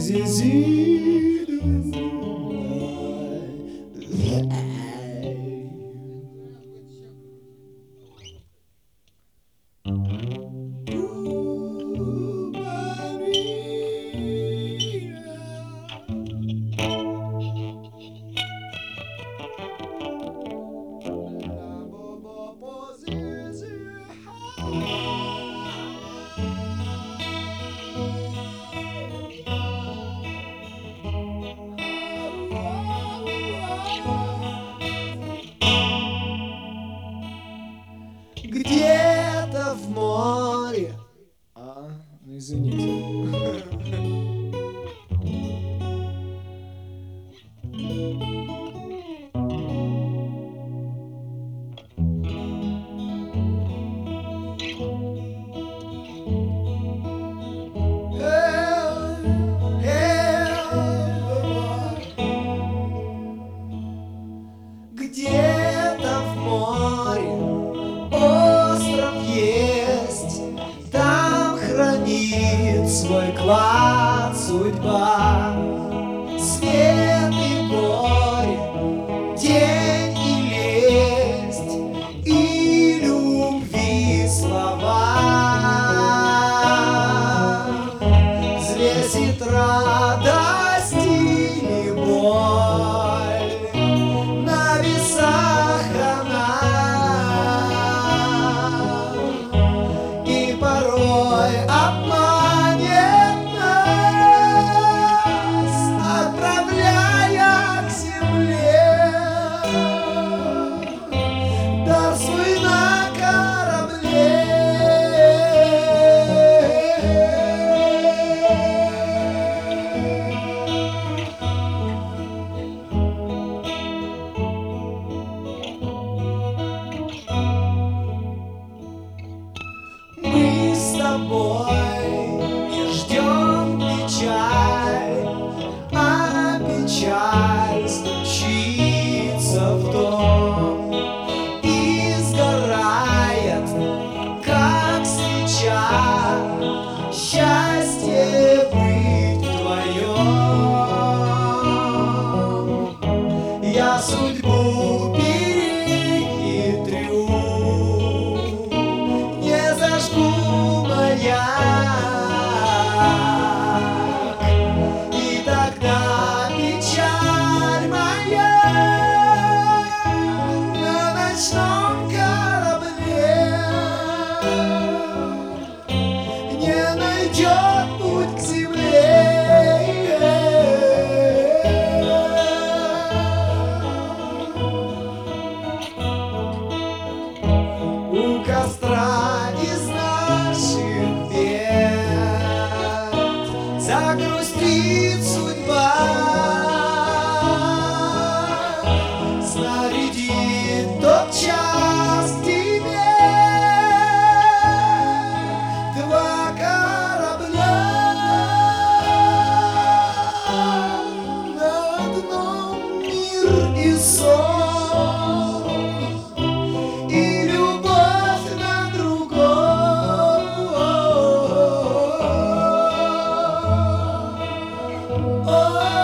Где-то в море. Извините. Где-то в море остров есть, там хранит свой клад судьба. Свет и горе, день и лесть, и любви слова. Взвесит радость и боль, на весах она, и порой обманет нас, отправляя к земле дар свой на корабле. Мы с тобой не ждем печаль, а печаль стучится в дом и сгорает, как свеча. Счастье быть вдвоем. Я судьбу перехитрю, не зажгу маяк, и тогда печаль моя на ночном корабле не найдет путь к земле. У костра из наших бед загрустит судьба, снарядит тот час к тебе два корабля. На одном мир и сон, и любовь на другом.